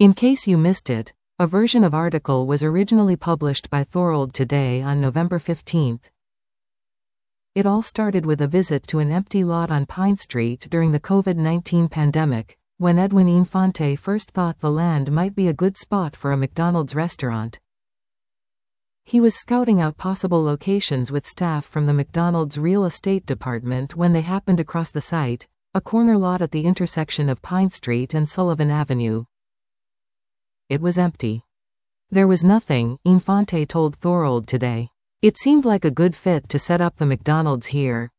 In case you missed it, a version of article was originally published by Thorold Today on November 15. It all started with a visit to an empty lot on Pine Street during the COVID-19 pandemic, when Edwin Infante first thought the land might be a good spot for a McDonald's restaurant. He was scouting out possible locations with staff from the McDonald's real estate department when they happened across the site, a corner lot at the intersection of Pine Street and Sullivan Avenue. It was empty. There was nothing, Infante told Thorold Today. It seemed like a good fit to set up the McDonald's here.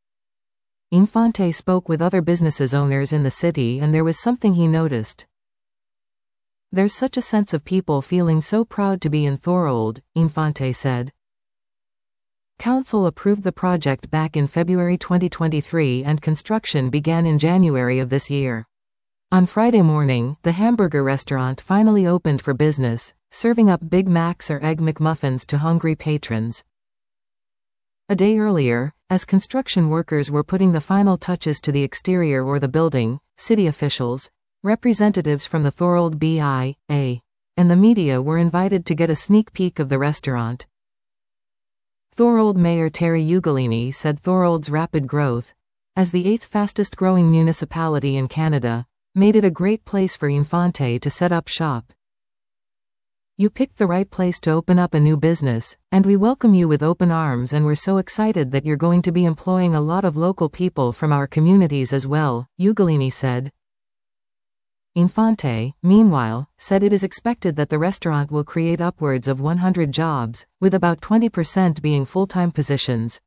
Infante spoke with other businesses owners in the city and there was something he noticed. There's such a sense of people feeling so proud to be in Thorold, Infante said. Council approved the project back in February 2023 and construction began in January of this year. On Friday morning, the hamburger restaurant finally opened for business, serving up Big Macs or Egg McMuffins to hungry patrons. A day earlier, as construction workers were putting the final touches to the exterior or the building, city officials, representatives from the Thorold BIA, and the media were invited to get a sneak peek of the restaurant. Thorold Mayor Terry Ugolini said Thorold's rapid growth, as the 8th fastest growing municipality in Canada, made it a great place for Infante to set up shop. You picked the right place to open up a new business, and we welcome you with open arms and we're so excited that you're going to be employing a lot of local people from our communities as well, Ugolini said. Infante, meanwhile, said it is expected that the restaurant will create upwards of 100 jobs, with about 20% being full-time positions.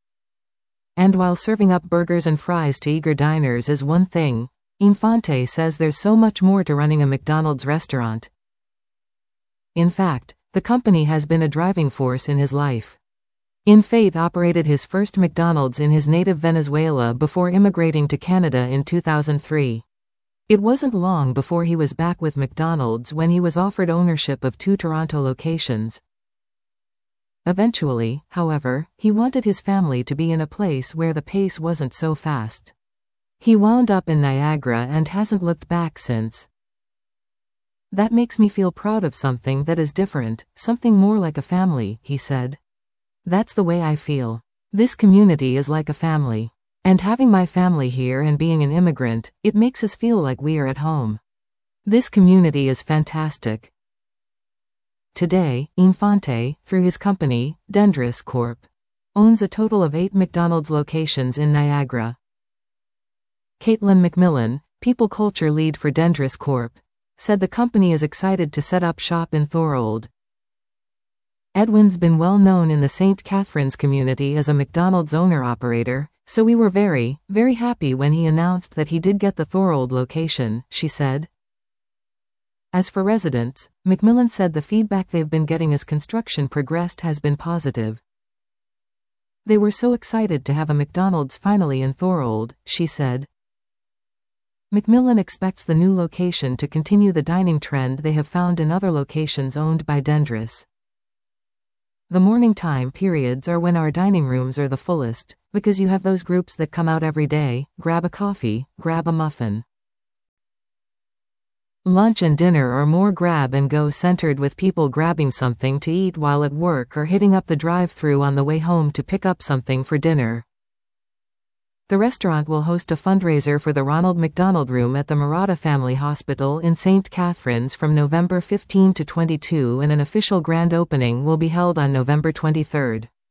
And while serving up burgers and fries to eager diners is one thing, Infante says there's so much more to running a McDonald's restaurant. In fact, the company has been a driving force in his life. Infante operated his first McDonald's in his native Venezuela before immigrating to Canada in 2003. It wasn't long before he was back with McDonald's when he was offered ownership of 2 Toronto locations. Eventually, however, he wanted his family to be in a place where the pace wasn't so fast. He wound up in Niagara and hasn't looked back since. That makes me feel proud of something that is different, something more like a family, he said. That's the way I feel. This community is like a family. And having my family here and being an immigrant, it makes us feel like we are at home. This community is fantastic. Today, Infante, through his company, Dendris Corp., owns a total of 8 McDonald's locations in Niagara. Caitlin McMillan, people culture lead for Dendris Corp., said the company is excited to set up shop in Thorold. Edwin's been well known in the St. Catharines community as a McDonald's owner-operator, so we were very, very happy when he announced that he did get the Thorold location, she said. As for residents, McMillan said the feedback they've been getting as construction progressed has been positive. They were so excited to have a McDonald's finally in Thorold, she said. McMillan expects the new location to continue the dining trend they have found in other locations owned by Dendris. The morning time periods are when our dining rooms are the fullest, because you have those groups that come out every day, grab a coffee, grab a muffin. Lunch and dinner are more grab-and-go centered with people grabbing something to eat while at work or hitting up the drive-thru on the way home to pick up something for dinner. The restaurant will host a fundraiser for the Ronald McDonald Room at the Murata Family Hospital in St. Catharines from November 15 to 22 and an official grand opening will be held on November 23.